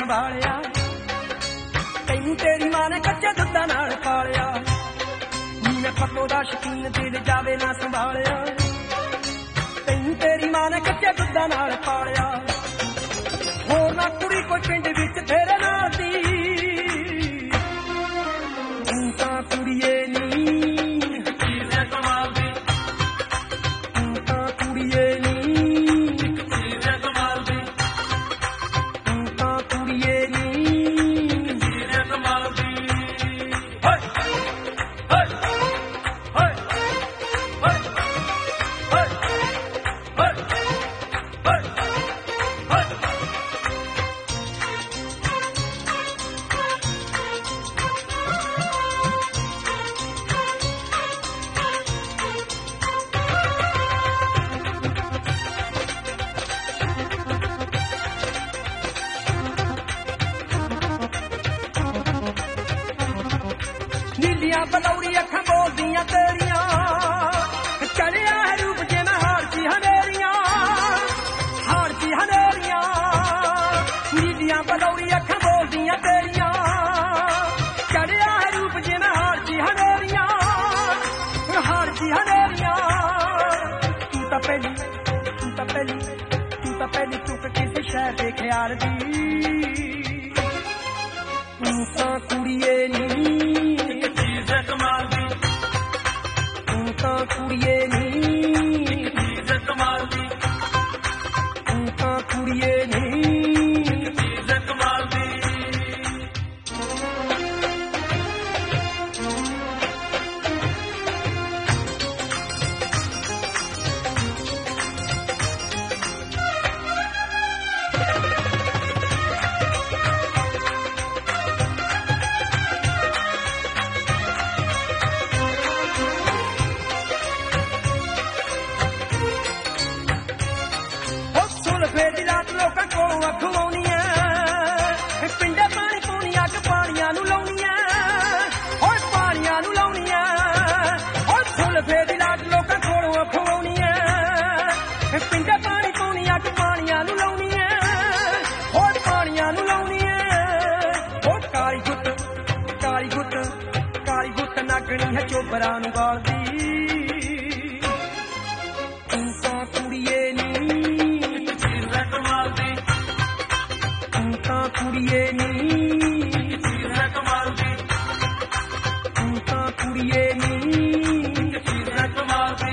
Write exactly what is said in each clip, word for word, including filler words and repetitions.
संभालिया तैनू तेरी मां ने कच्चे दुद्धा नाल पालिया नी मैं पक्को दा शकीन दिल जावे ना संभालिया तैनू तेरी मां ने कच्चे दुद्धा नाल पालिया होर ना कुड़ी कोई पिंड विच तेरे नाल दी तू तां कुड़िए नी नीलियां बलौरी अखां बोलदियां तेरियां चलिया है रूप जिवें हार ची हनेरियां हार ची हनेरियां नीलियां बलौरी अखां बोलदियां तेरियां चलिया है रूप जिवें हार ची हनेरियां हार ची हनेरियां तू तां पहली तू तां पहली तू तां पहली चुक किसे शहर दे ख्याल दी तू तां कुड़िए नी कुड़िए नी कमाल दी तू तां कुड़िए नी कमाल दी फेरी रात लोकां कोलों अखवाउणी ऐ पिंडे पानी पौनी अग पानियां नूं लाउणी ऐ ओए पानियां नूं लाउणी ऐ ओए फुल फेरी रात लोकां कोलों अखवाउणी ऐ पिंडे पानी पौनी अग पानियां नूं लाउणी ऐ ओए पानियां नूं लाउणी ऐ ओ काली गुੱਤ काली गुੱਤ काली गुੱਤ नागणी है चोबरा नूं गालदी तू तां कुड़िए नी कुड़िए नी कमाल दी तू तां कुड़िए नी कमाल दी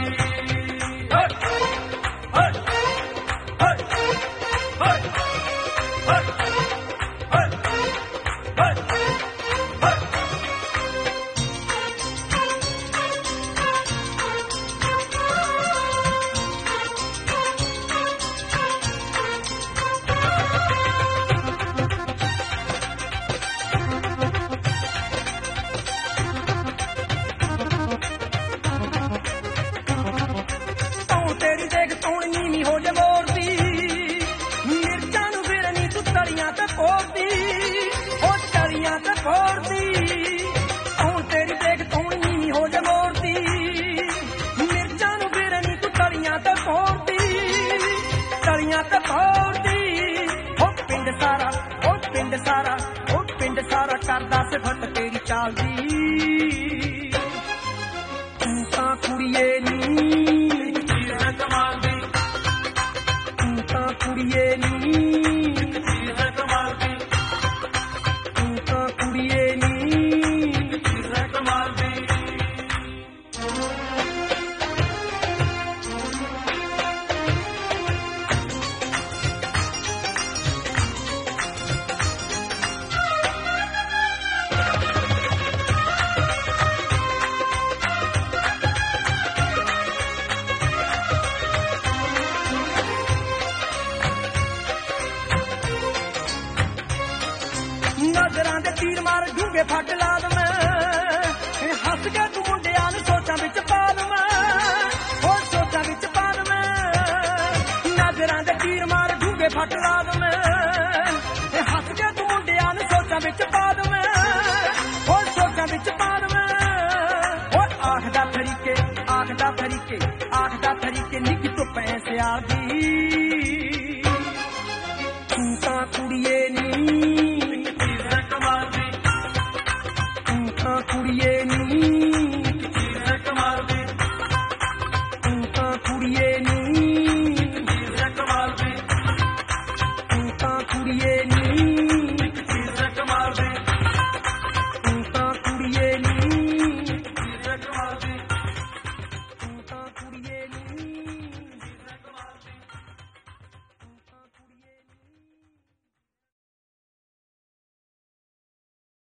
तेरी देख तौण नीवी हो जे मोर दी मिर्चां नूं फिर नी तू तलियां ते फोड़दी ओ तलियां ते फोड़दी तौण तेरी देख तौण नीवी हो जे मोर दी मिर्चां नूं फिर नी तू तलियां ते फोड़दी तलियां ते फोड़दी ओ पिंड सारा ओ पिंड सारा ओ पिंड सारा करदा सिफत तेरी चाल दी तू तां कुड़िए नी कमाल दी तू तां कुड़िए नी कमाल दी तू तां कुड़िए नी कमाल दी नजरां दे तीर मार ढूंगे फट ला दवां हस के तू मुंडियां नूं सोचां विच पा दवां ओ सोचां विच पा दवां नजरां दे तीर मार ढूंगे फट ला दवां हस के तू मुंडियां नूं सोचां विच पा दवां ओ सोचां विच पा दवां ओ आखदा तरीके आखदा तरीके आखदा तरीके निक तो पैसे आ दी तू तां कुड़िए नी ਕੁੜੀਏ ਨੀ